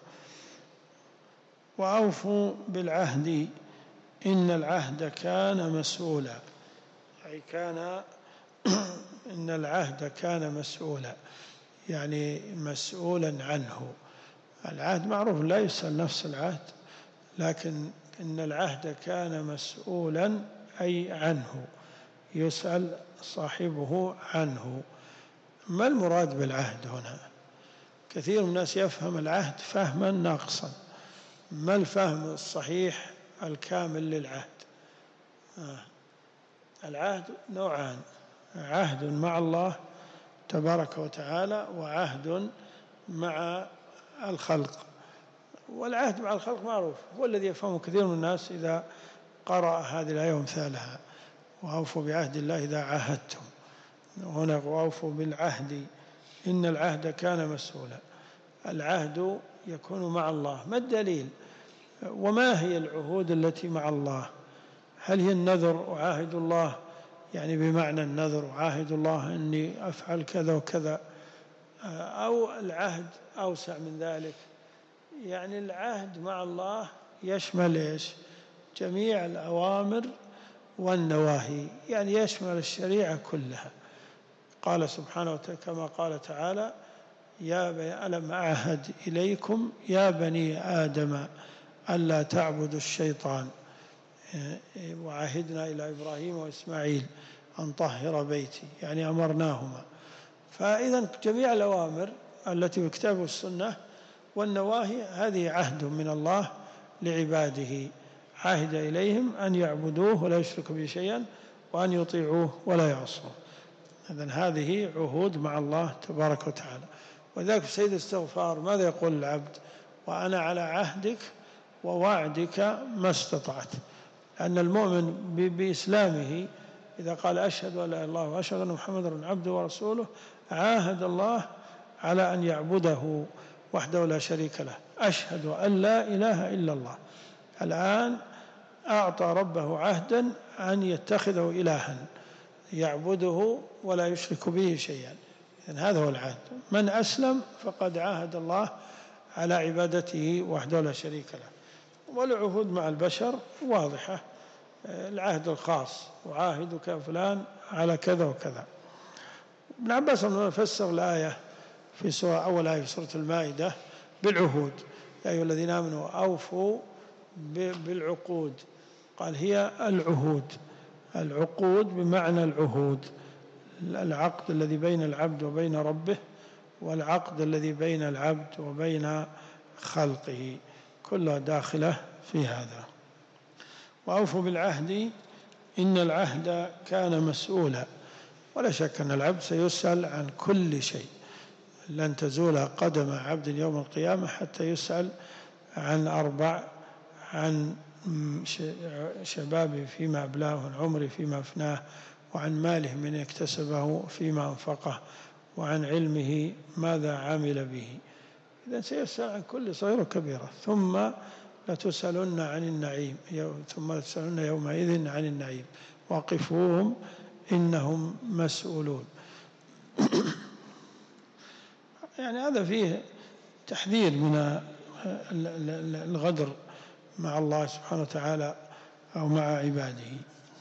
وأوفوا بالعهد إن العهد كان مسؤولا، أي كان إن العهد كان مسؤولا، يعني مسؤولا عنه. العهد معروف لا يسأل نفس العهد، لكن إن العهد كان مسؤولا أي عنه، يسأل صاحبه عنه. ما المراد بالعهد هنا؟ كثير من الناس يفهم العهد فهما ناقصا. ما الفهم الصحيح الكامل للعهد؟ آه. العهد نوعان: عهد مع الله تبارك وتعالى وعهد مع الخلق. والعهد مع الخلق معروف، هو الذي يفهمه كثير من الناس إذا قرأ هذه الآية وامثالها: وأوفوا بعهد الله إذا عاهدتم. هنا وأوفوا بالعهد إن العهد كان مسؤولا. العهد يكون مع الله. ما الدليل؟ وما هي العهود التي مع الله؟ هل هي النذر أعاهد الله يعني بمعنى النذر أعاهد الله أني أفعل كذا وكذا، أو العهد أوسع من ذلك؟ يعني العهد مع الله يشمل إيش؟ جميع الأوامر والنواهي، يعني يشمل الشريعة كلها. قال سبحانه وتعالى كما قال تعالى: يا بني ألم أعهد إليكم يا بني آدم ألا تعبدوا الشيطان، وعهدنا إلى إبراهيم وإسماعيل أن طهر بيتي، يعني أمرناهما. فإذا جميع الأوامر التي في الكتاب والسنة والنواهي هذه عهد من الله لعباده، عهد إليهم أن يعبدوه ولا يشركوا به شيئا وأن يطيعوه ولا يعصوه. إذن هذه عهود مع الله تبارك وتعالى. وذلك في سيد الاستغفار ماذا يقول العبد؟ وأنا على عهدك ووعدك ما استطعت. لأن المؤمن بإسلامه إذا قال أشهد أن لا إله إلا الله وأشهد أن محمدا عبده ورسوله عاهد الله على أن يعبده وحده لا شريك له. أشهد أن لا إله إلا الله، الآن أعطى ربه عهدا أن يتخذه إلها يعبده ولا يشرك به شيئا. إذن هذا هو العهد. من أسلم فقد عاهد الله على عبادته وحده لا شريك له. والعهود مع البشر واضحة، العهد الخاص: أعاهدك فلان على كذا وكذا. ابن عباس فسر الآية في سورة أول آية في سورة المائدة بالعهود: يا أيها الذين آمنوا أوفوا بالعقود. قال هي العهود، العقود بمعنى العهود، العقد الذي بين العبد وبين ربه، والعقد الذي بين العبد وبين خلقه، كلها داخلة في هذا. وأوفوا بالعهد إن العهد كان مسؤولا. ولا شك أن العبد سيسأل عن كل شيء، لن تزول قدم عبد يوم القيامة حتى يسأل عن أربع: عن شبابه فيما أبلاه، وعن عمره فيما أفناه، وعن ماله من اكتسبه فيما أنفقه، وعن علمه ماذا عمل به. إذن سيسأل عن كل صغيرة وكبيرة. ثم لتسألن عن النعيم، ثم لتسألن يومئذ عن النعيم وقفوهم إنهم مسؤولون. يعني هذا فيه تحذير من الغدر مع الله سبحانه وتعالى أو مع عباده.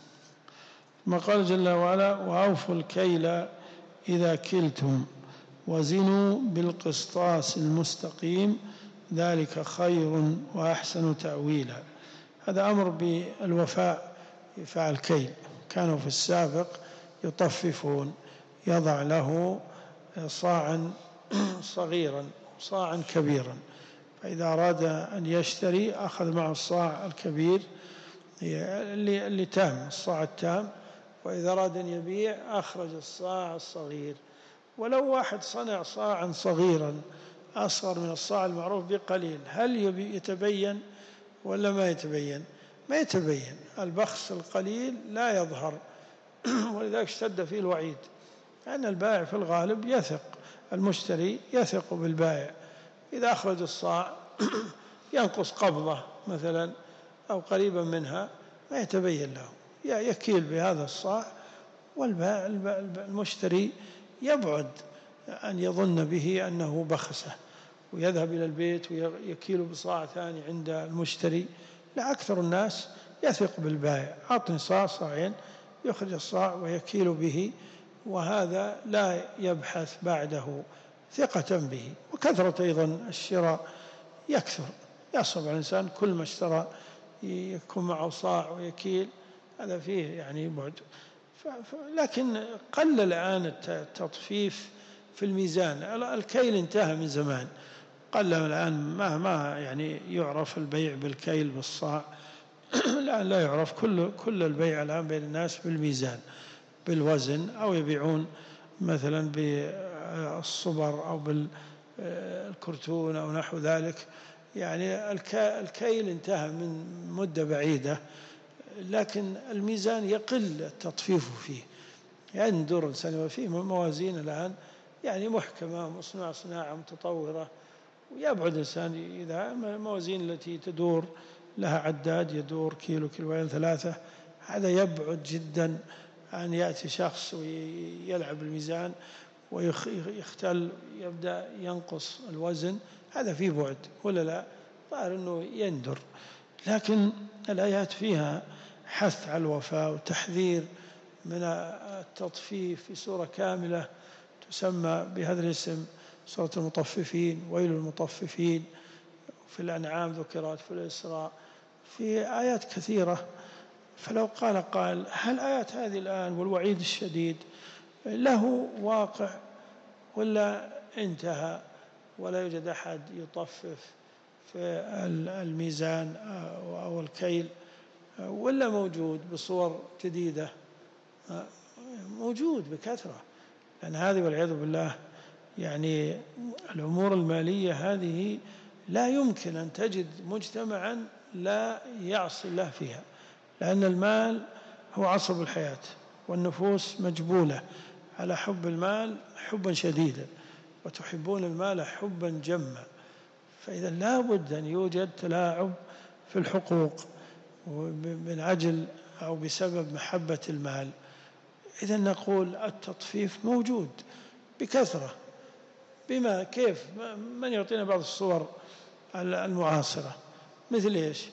ما قال جل وعلا: وأوفوا الكيل إذا كلتم وزنوا بالقسطاس المستقيم ذلك خير وأحسن تأويلا. هذا أمر بالوفاء في الكيل. كانوا في السابق يطففون، يضع له صاعا صغيرا صاعا كبيرا، فإذا أراد أن يشتري أخذ معه الصاع الكبير اللي تام، الصاع التام، وإذا أراد أن يبيع أخرج الصاع الصغير. ولو واحد صنع صاعا صغيرا أصغر من الصاع المعروف بقليل، هل يتبين ولا ما يتبين؟ ما يتبين. البخس القليل لا يظهر. ولذلك اشتد فيه الوعيد، لأن البائع في الغالب يثق، المشتري يثق بالبائع. إذا أخرج الصاع ينقص قبضة مثلا أو قريبا منها ما يتبين له، يكيل بهذا الصاع، والمشتري يبعد أن يظن به أنه بخسه ويذهب إلى البيت ويكيل بصاع ثاني عند المشتري. لا، أكثر الناس يثق بالبائع: أعطني صاع صاعين، يخرج الصاع ويكيل به، وهذا لا يبحث بعده ثقة به. وكثرة أيضا الشراء يكثر، يصعب على الإنسان كل ما اشترى يكون معه صاع ويكيل، هذا فيه يعني بعد. لكن قل الآن التطفيف في الميزان، الكيل انتهى من زمان، قل الآن ما ما يعني يعرف البيع بالكيل بالصاع. الآن لا يعرف، كل كل البيع الآن بين الناس بالميزان بالوزن، أو يبيعون مثلا بالصبر أو بالكرتون أو نحو ذلك. يعني الكيل انتهى من مدة بعيدة، لكن الميزان يقل التطفيف فيه. يندر يعني الإنسان وفيه موازين الآن يعني محكمة مصنوعة صناعة متطورة، ويبعد الإنسان إذا الموازين التي تدور لها عداد يدور كيلو كيلوين ثلاثة، هذا يبعد جدا أن يأتي شخص ويلعب الميزان ويختل يبدأ ينقص الوزن، هذا فيه بعد ولا لا؟ ظاهر أنه يندر. لكن الآيات فيها حث على الوفاء وتحذير من التطفيف في سورة كاملة تسمى بهذا الاسم سورة المطففين، ويل المطففين. في الأنعام ذكرت، في الإسراء، في آيات كثيرة. فلو قال قال هل آيات هذه الآن والوعيد الشديد له واقع ولا انتهى ولا يوجد أحد يطفف في الميزان أو الكيل، ولا موجود بصور جديدة؟ موجود بكثرة. لأن هذه والعياذ بالله يعني الأمور المالية هذه لا يمكن أن تجد مجتمعا لا يعصي الله فيها، لأن المال هو عصب الحياة، والنفوس مجبولة على حب المال حبا شديدا، وتحبون المال حبا جما. فإذا لا بد أن يوجد تلاعب في الحقوق من أجل أو بسبب محبة المال. إذا نقول التطفيف موجود بكثرة. بما كيف؟ من يعطينا بعض الصور المعاصرة مثل إيش؟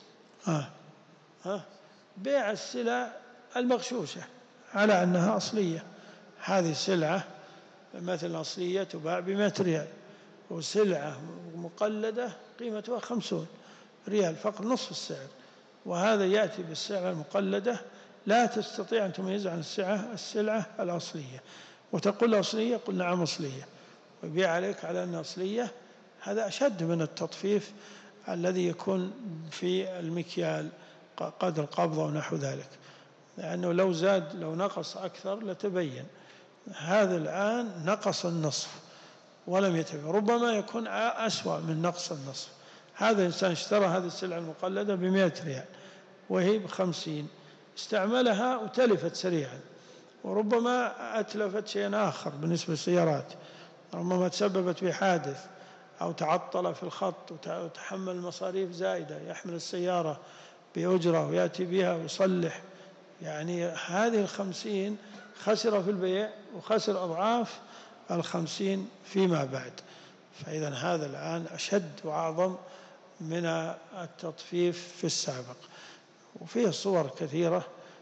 ها ها بيع السلع المغشوشة على أنها أصلية. هذه سلعة مثلا أصلية تباع بمئة ريال، وسلعة مقلدة قيمتها خمسون ريال فقط، نصف السعر. وهذا يأتي بالسلعة المقلدة لا تستطيع أن تميز عن السلعة السلعة الأصلية، وتقول أصلية، قل نعم أصلية، ويبيع عليك على أنها أصلية. هذا أشد من التطفيف الذي يكون في المكيال قدر القبضة ونحو ذلك، لأنه لو زاد لو نقص أكثر لتبين. هذا الآن نقص النصف ولم يتبين، ربما يكون أسوأ من نقص النصف. هذا الإنسان اشترى هذه السلعة المقلدة بمئة ريال وهي بخمسين، استعملها وتلفت سريعا، وربما أتلفت شيئا آخر بالنسبة للسيارات، ربما تسببت بحادث أو تعطل في الخط وتحمل مصاريف زائدة، يحمل السيارة بأجرة ويأتي بها ويصلح. يعني هذه الخمسين خسر في البيع وخسر أضعاف الخمسين فيما بعد. فإذا هذا الآن أشد وأعظم من التطفيف في السابق. وفيه صور كثيرة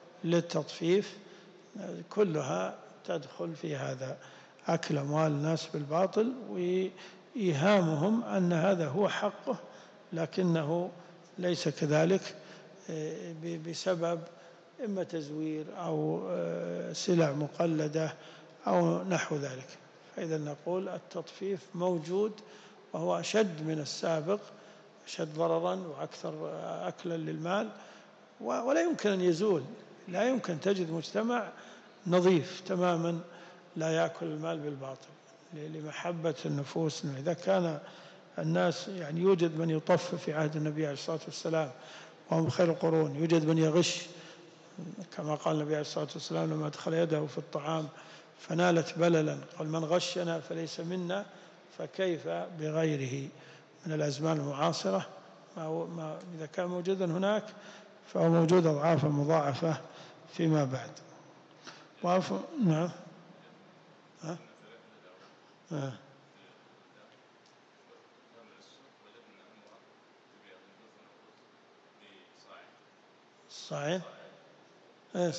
للتطفيف كلها تدخل في هذا، أكل أموال الناس بالباطل وإيهامهم أن هذا هو حقه لكنه ليس كذلك، بسبب إما تزوير أو سلع مقلدة أو نحو ذلك. فإذا نقول التطفيف موجود وهو أشد من السابق، أشد ضررا وأكثر أكلا للمال، ولا يمكن أن يزول. لا يمكن تجد مجتمع نظيف تماما لا يأكل المال بالباطل لمحبة النفوس. إذا كان الناس يعني يوجد من يطفف في عهد النبي عليه الصلاة والسلام وهم خير القرون، يوجد من يغش كما قال النبي عليه الصلاة والسلام لما أدخل يده في الطعام فنالت بللا، قال من غشنا فليس منا. فكيف بغيره من الأزمان المعاصرة؟ ما إذا كان موجودا هناك فهو موجود أضعافا مضاعفة فيما بعد. وعف... نعم. ها؟ ها؟ الصاعين ايش؟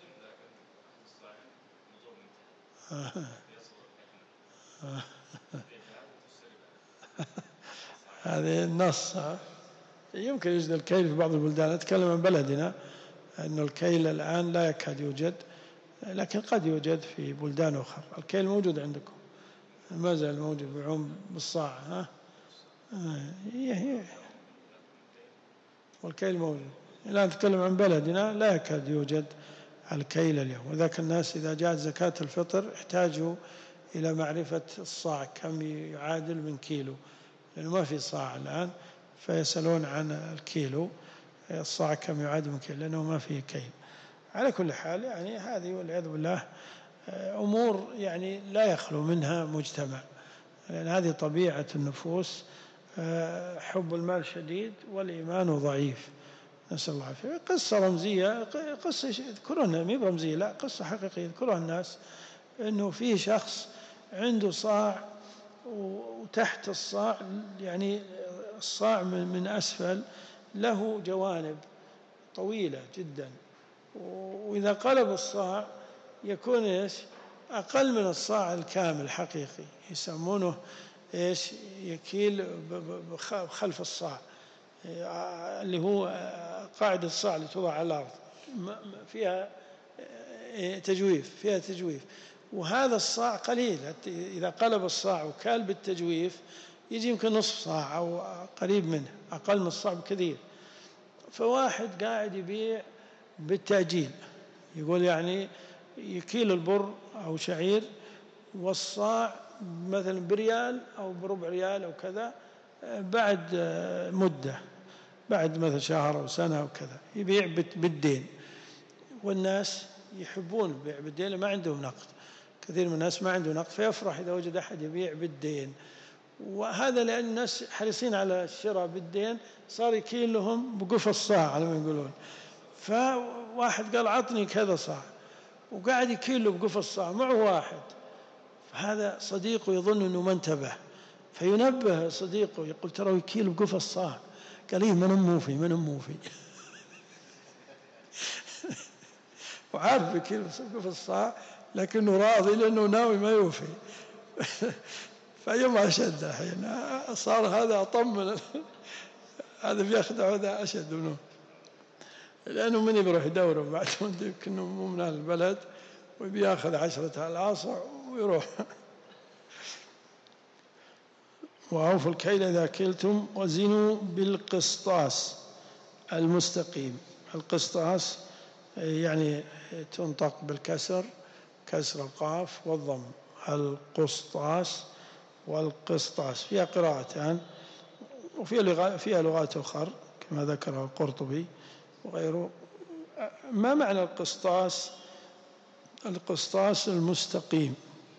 هذه النص. يمكن يوجد الكيل في بعض البلدان، أتكلم عن بلدنا أن الكيل الآن لا يكاد يوجد، لكن قد يوجد في بلدان أخرى. الكيل موجود عندكم؟ ما زال موجود بعوم بالصاع؟ ها؟ والكيل موجود. الآن نتكلم عن بلدنا لا يكاد يوجد الكيل اليوم، وذاك الناس إذا جاءت زكاة الفطر احتاجوا إلى معرفة الصاع كم يعادل من كيلو، لأنه ما في صاع الآن، فيسألون عن الكيلو الصاع كم يعادل من كيلو لأنه ما فيه كيل. على كل حال يعني هذه والعياذ بالله أمور يعني لا يخلو منها مجتمع، لأن هذه طبيعة النفوس، حب المال شديد والإيمان ضعيف، نسأل الله العافية. قصة رمزية، قصة يذكرونها مي رمزية، لا قصة حقيقية يذكرها الناس، إنه في شخص عنده صاع وتحت الصاع يعني الصاع من أسفل له جوانب طويلة جدا، وإذا قلب الصاع يكون إيش أقل من الصاع الكامل حقيقي، يسمونه إيش يكيل خلف الصاع اللي هو قاعدة الصاع اللي توضع على الأرض فيها تجويف فيها تجويف وهذا الصاع قليل. إذا قلب الصاع وكال بالتجويف يجي يمكن نصف صاع أو قريب منه، أقل من الصاع بكثير. فواحد قاعد يبيع بالتأجيل، يقول يعني يكيل البر أو شعير والصاع مثلا بريال أو بربع ريال أو كذا بعد مدة، بعد مثلا شهر أو سنة أو كذا، يبيع بالدين. والناس يحبون البيع بالدين، ما عندهم نقد، كثير من الناس ما عنده نقد فيفرح إذا وجد أحد يبيع بالدين. وهذا لأن الناس حريصين على الشراء بالدين، صار يكيل لهم بقف الصاع على ما يقولون. فواحد قال عطني كذا صاع، وقاعد يكيل له بقف الصاع معه واحد، فهذا صديقه يظن أنه ما انتبه، فينبه صديقه يقول ترى يكيل بقف الصاع. قال إيه من موفي من موفي وعارف يكيل بقف الصاع لكنه راضي لأنه ناوي ما يوفي فيوم أشد الحين صار هذا أطمن هذا بيخدع هذا أشد منه، لأنه من بيروح يدوره بعد يمكن مو من البلد وبياخذ عشرة العاصع ويروح. وأوفوا الكيل إذا كلتم وزنوا بالقسطاس المستقيم. القسطاس يعني تنطق بالكسر، كسر القاف والضم، القسطاس والقسطاس، فيها قراءتان وفيها فيها لغات أخرى كما ذكر القرطبي وغيره. ما معنى القسطاس؟ القسطاس المستقيم.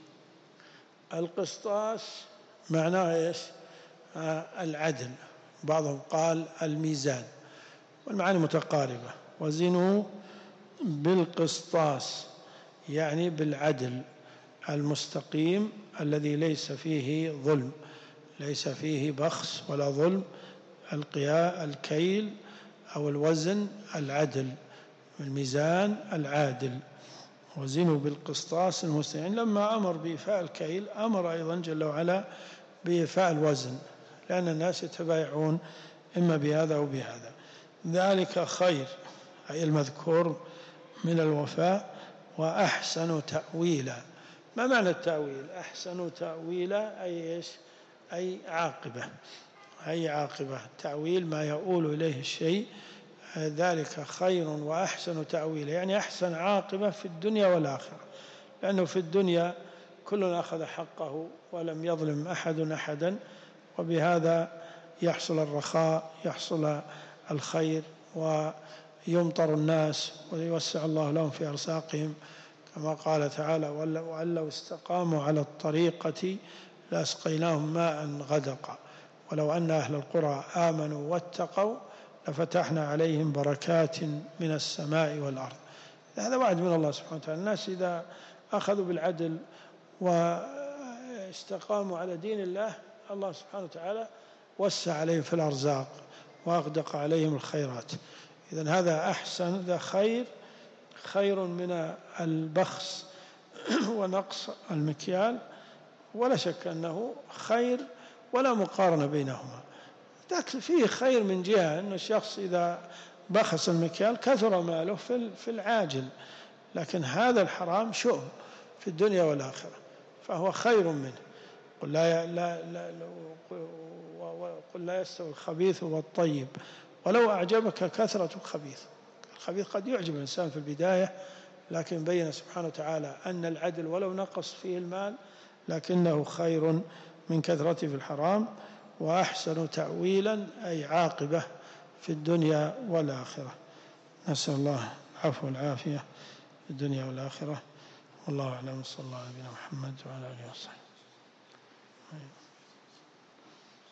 القسطاس معناه إيش؟ آه العدل، بعضهم قال الميزان، والمعاني متقاربة. وزنوا بالقسطاس يعني بالعدل المستقيم الذي ليس فيه ظلم، ليس فيه بخس ولا ظلم. القياء الكيل أو الوزن العدل، الميزان العادل. وزنوا بالقسطاس المستقيم. لما أمر بإيفاء الكيل أمر أيضا جل وعلا بإيفاء الوزن، لأن الناس يتبايعون إما بهذا أو بهذا. ذلك خير أي المذكور من الوفاء، وأحسن تأويلا. ما معنى التأويل؟ أحسن تأويلا أي إيش؟ أي عاقبة، أي عاقبة. تأويل ما يؤول إليه الشيء، ذلك خير وأحسن تأويلا يعني أحسن عاقبة في الدنيا والآخرة، لأنه في الدنيا كل أخذ حقه ولم يظلم أحد أحدا، وبهذا يحصل الرخاء، يحصل الخير، ويمطر الناس ويوسع الله لهم في أرزاقهم، كما قال تعالى وأن لو استقاموا على الطريقة لأسقيناهم ماء غدقا ولو أن أهل القرى آمنوا واتقوا لفتحنا عليهم بركات من السماء والأرض. هذا وعد من الله سبحانه وتعالى. الناس إذا أخذوا بالعدل واستقاموا على دين الله، الله سبحانه وتعالى وسع عليهم في الأرزاق وأغدق عليهم الخيرات. إذن هذا أحسن، ذا خير، خير من البخس ونقص المكيال، ولا شك أنه خير ولا مقارنة بينهما. لكن فيه خير من جهة أن الشخص إذا بخس المكيال كثر ماله في العاجل، لكن هذا الحرام شؤم في الدنيا والآخرة، فهو خير منه. قل لا, لا, لا, قل لا يستوي الخبيث والطيب ولو أعجبك كثرة الخبيث. الخبيث قد يعجب الإنسان في البداية، لكن بين سبحانه وتعالى أن العدل ولو نقص فيه المال لكنه خير من كثرته في الحرام. وأحسن تأويلا أي عاقبة في الدنيا والآخرة. نسأل الله العفو والعافية في الدنيا والآخرة. والله أعلم. صلى الله على نبينا محمد وعلى آله وصحبه.